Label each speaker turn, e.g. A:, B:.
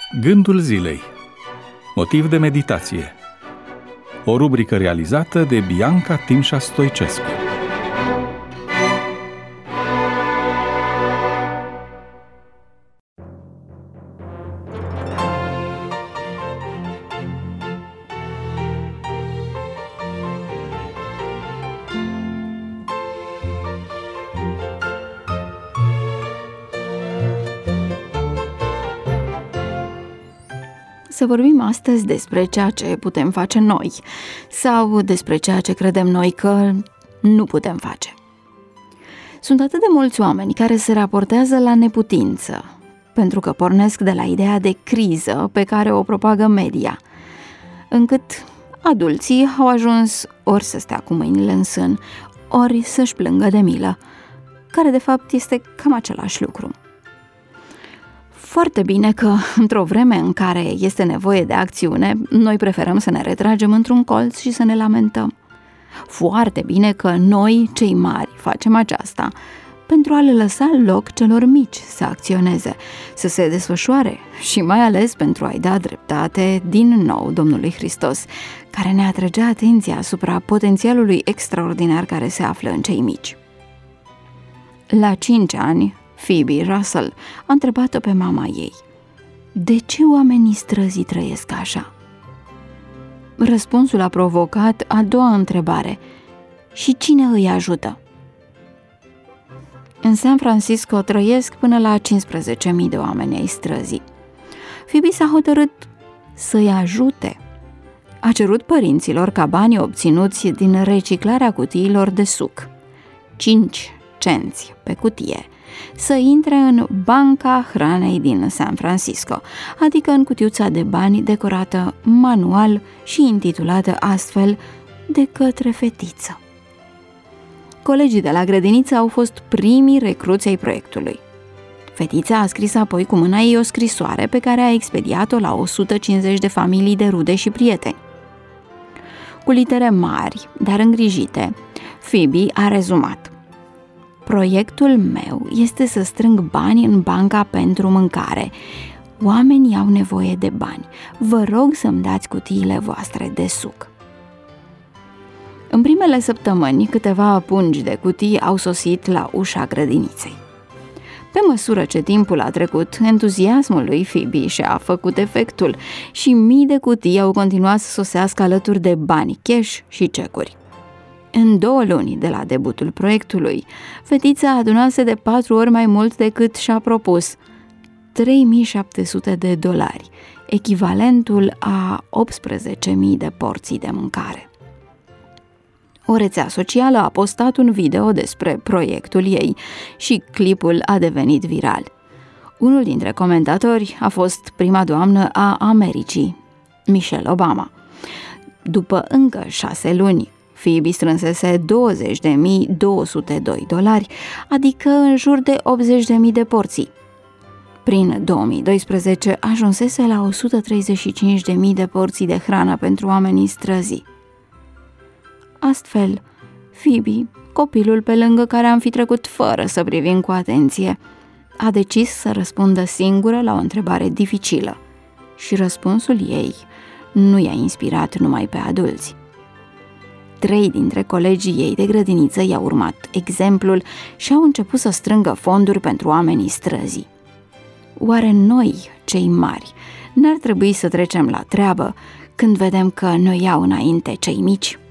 A: Gândul zilei. Motiv de meditație. O rubrică realizată de Bianca Timșa Stoicescu.
B: Să vorbim astăzi despre ceea ce putem face noi sau despre ceea ce credem noi că nu putem face. Sunt atât de mulți oameni care se raportează la neputință, pentru că pornesc de la ideea de criză pe care o propagă media, încât adulții au ajuns ori să stea cu mâinile în sân, ori să-și plângă de milă, care de fapt este cam același lucru. Foarte bine că, într-o vreme în care este nevoie de acțiune, noi preferăm să ne retragem într-un colț și să ne lamentăm. Foarte bine că noi, cei mari, facem aceasta pentru a le lăsa loc celor mici să acționeze, să se desfășoare și mai ales pentru a-i da dreptate din nou Domnului Hristos, care ne atrage atenția asupra potențialului extraordinar care se află în cei mici. La 5 ani, Phoebe Russell a întrebat-o pe mama ei: de ce oamenii străzii trăiesc așa? Răspunsul a provocat a doua întrebare: și cine îi ajută? În San Francisco trăiesc până la 15.000 de oameni ai străzii. Phoebe s-a hotărât să-i ajute. A cerut părinților ca banii obținuți din reciclarea cutiilor de suc, 5 cenți pe cutie, să intre în banca hranei din San Francisco, adică în cutiuța de bani decorată manual și intitulată astfel de către fetiță. Colegii de la grădiniță au fost primii recruți ai proiectului. Fetița a scris apoi cu mâna ei o scrisoare pe care a expediat-o la 150 de familii de rude și prieteni. Cu litere mari, dar îngrijite, Phoebe a rezumat: proiectul meu este să strâng bani în banca pentru mâncare. Oamenii au nevoie de bani. Vă rog să-mi dați cutiile voastre de suc. În primele săptămâni, câteva pungi de cutii au sosit la ușa grădiniței. Pe măsură ce timpul a trecut, entuziasmul lui Phoebe și-a făcut efectul și mii de cutii au continuat să sosească alături de bani, cash și cecuri. În 2 luni de la debutul proiectului, fetița adunase de 4 ori mai mult decât și-a propus: $3.700, echivalentul a 18.000 de porții de mâncare. O rețea socială a postat un video despre proiectul ei și clipul a devenit viral. Unul dintre comentatori a fost prima doamnă a Americii, Michelle Obama. După încă 6 luni, Phoebe strânsese $20.202, adică în jur de 80.000 de porții. Prin 2012 ajunsese la 135.000 de porții de hrană pentru oamenii străzii. Astfel, Phoebe, copilul pe lângă care am fi trecut fără să privim cu atenție, a decis să răspundă singură la o întrebare dificilă și răspunsul ei nu i-a inspirat numai pe adulți. 3 dintre colegii ei de grădiniță i-au urmat exemplul și au început să strângă fonduri pentru oamenii străzii. Oare noi, cei mari, n-ar trebui să trecem la treabă când vedem că noi iau înainte cei mici?